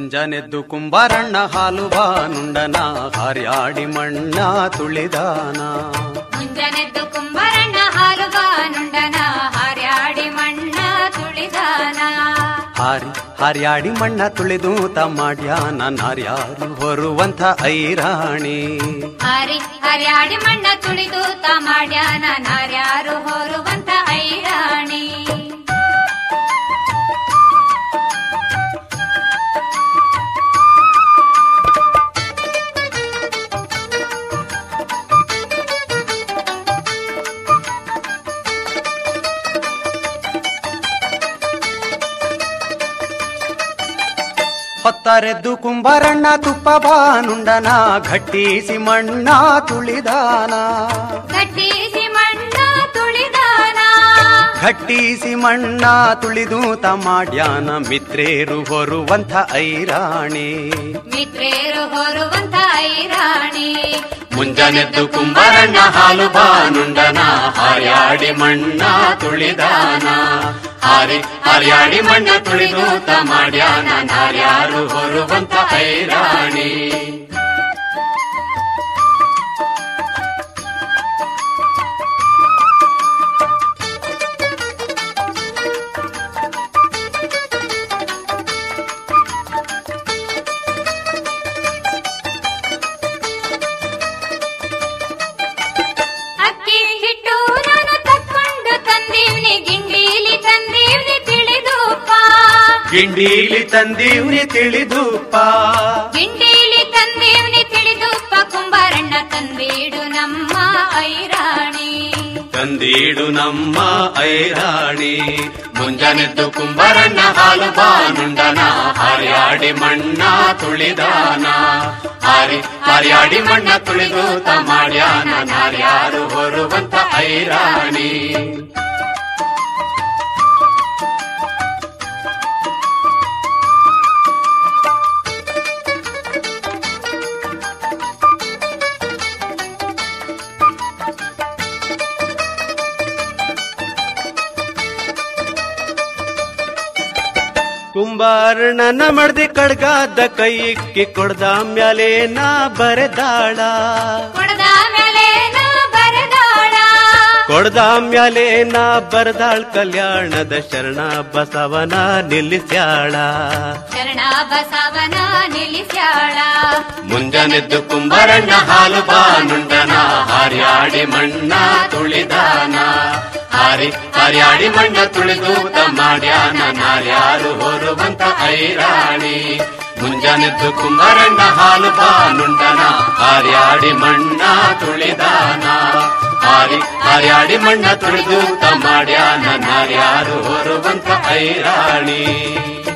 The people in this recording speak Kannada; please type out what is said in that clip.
ಮುಂಜಾನೆದ್ದು ಕುಂಬಾರಣ್ಣ ಹಾಲು ಬಾನುಂಡನ ಹಾರ್ಯಾಡಿ ಮಣ್ಣ ತುಳಿದಾನ. ಮುಂಜಾನೆದ್ದು ಕುಂಬಾರಣ್ಣ ಹಾಲು ಬಾನುಂಡನ ಹಾರ್ಯಾಡಿ ಮಣ್ಣ ತುಳಿದಾನ. ಹಾರ್ಯಾಡಿ ಮಣ್ಣ ತುಳಿದು ತಮ್ಮಾಡ್ಯಾನ ನಾರ್ಯಾರು ಹೊರುವಂಥ ಐರಾಣಿ. ಹಾರ್ಯಾಡಿ ಮಣ್ಣ ತುಳಿದು ತಮ್ಮಾಡ್ಯಾನ ನಾರ್ಯಾರು ಹೊರುವಂಥ ಐರಾಣಿ. ಹೊತ್ತಾರೆದ್ದು ಕುಂಬಾರಣ್ಣ ತುಪ್ಪ ಬಾನುಂಡನ ಘಟ್ಟಿಸಿ ಮಣ್ಣ ತುಳಿದಾನ. ಘಟ್ಟಿಸಿ ಮಣ್ಣ ತುಳಿದಾನ. ಘಟ್ಟಿಸಿ ಮಣ್ಣ ತುಳಿದು ತಮ್ಮಾಡ್ಯಾನ ಮಿತ್ರೇರು ಹೊರುವಂಥ ಐರಾಣಿ. ಮಿತ್ರೇರು ಹೊರುವಂಥ ಐರಾಣಿ. ಮುಂಜಾನೆದ್ದು ಕುಂಬಾರಣ್ಣ ಹಾಲು ಬಾನುಂಡನ ಹಾರ್ಯಾಡಿ ಮಣ್ಣ ತುಳಿದಾನ. ಹಾರ್ಯಾಡಿ ಮಣ್ಣ ತುಳಿದು ತಮ್ಮಾಡ್ಯಾನ ನಾರ್ಯಾರು ಹೊರುವಂಥ ಐರಾಣಿ. ಅಕ್ಕಿ ಹಿಟ್ಟು ನಾನು ತಕ್ಕೊಂಡು ತಂದೀವ್ನಿ ಗಿಂಡೀಲಿ ತಂದೀವ್ನಿ ತಿಳಿದುಪ್ಪ. ಗಿಂಡೀಲಿ ತಂದೀವ್ನಿ ತಿಳಿದುಪ್ಪ. ಗಿಂಡೀಲಿ ತಂದೀವ್ನಿ ತಿಳಿದುಪ್ಪ. ಕುಂಬಾರಣ್ಣ ತಂದೀಡು ನಮ್ಮ ಐರಾಣಿ. ತಂದೀಡು ನಮ್ಮ ಐರಾಣಿ. ಮುಂಜಾನೆದ್ದು ಕುಂಬಾರಣ್ಣ ಹಾಲು ಬಾನುಂಡನ ಹಾರ್ಯಾಡಿ ಮಣ್ಣ ತುಳಿದಾನ. ಹಾರ್ಯಾಡಿ ಮಣ್ಣ ತುಳಿದು ತಮ್ಮಾಡ್ಯಾನ ನಾರ್ಯಾರು ಹೊರುವಂಥ ಐರಾಣಿ. ಕುಂಬಾರಣ್ಣನ ಮಡ್ದಿ ಕಡ್ಗಾದ ಕೈಯಿಕ್ಕಿ ಕೊಡ್ದ ಮ್ಯಾಲೆ ನಾ ಬರೆದಾಳ. ಕೊಡದ ಮೇಲೆ ನಾ ಬರದಾಳ. ಕೊಡ್ದ ಮ್ಯಾಲೆ ನಾ ಬರದಾಳ್ ಕಲ್ಯಾಣದ ಶರಣ ಬಸವನ ನಿಲ್ಲಿಸ್ಯಾಳ. ಶರಣ ಬಸವನ ನಿಲ್ಲಿಸ್ಯಾಳ. ಮುಂಜಾನೆದ್ದು ಕುಂಬಾರಣ್ಣ ಹಾಲು ಬಾನುಂಡನ ಹಾರ್ಯಾಡಿ ಮಣ್ಣ ತುಳಿದಾನ. ಹಾರ್ಯಾಡಿ ಮಣ್ಣ ತುಳಿದು ತಮ್ಮಾಡ್ಯಾನ ನಾರ್ಯಾರು ಹೊರುವಂಥ ಐರಾಣಿ. ಮುಂಜಾನೆದ್ದು ಕುಂಬಾರಣ್ಣ ಹಾಲು ಬಾನುಂಡನ ಹಾರ್ಯಾಡಿ ಮಣ್ಣ ತುಳಿದಾನ. ಹಾರ್ಯಾಡಿ ಮಣ್ಣ ತುಳಿದು ತಮ್ಮಾಡ್ಯಾನ ನಾರ್ಯಾರು ಹೊರುವಂಥ ಐರಾಣಿ.